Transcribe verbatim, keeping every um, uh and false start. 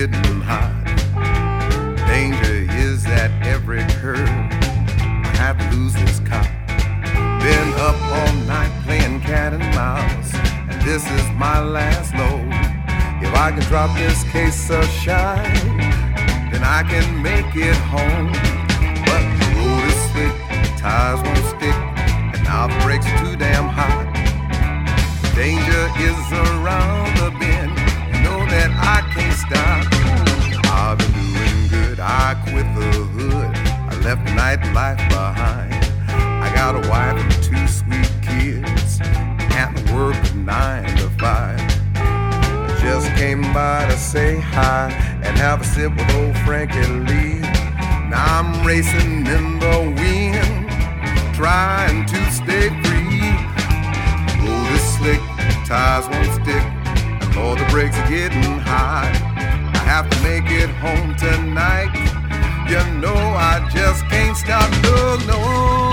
getting hot. Danger is at every curve. I have to lose this cop. Been up all night playing cat and mouse, and this is my last load. If I can drop this case of shine, then I can make it home. But the road is slick, tires won't stick, and now the brakes are too damn hot. Danger is around the bend, you know that I can't stop. I've been doing good, I quit the hood, I left the nightlife behind. I got a wife and two sweet kids, can't work from nine to five. Just came by to say hi and have a sip with old Frankie Lee. Now I'm racing in the wind, trying to stay free. Road is slick, tires won't stick, and all the brakes are getting hot. I have to make it home tonight. You know I just can't stop, no, no.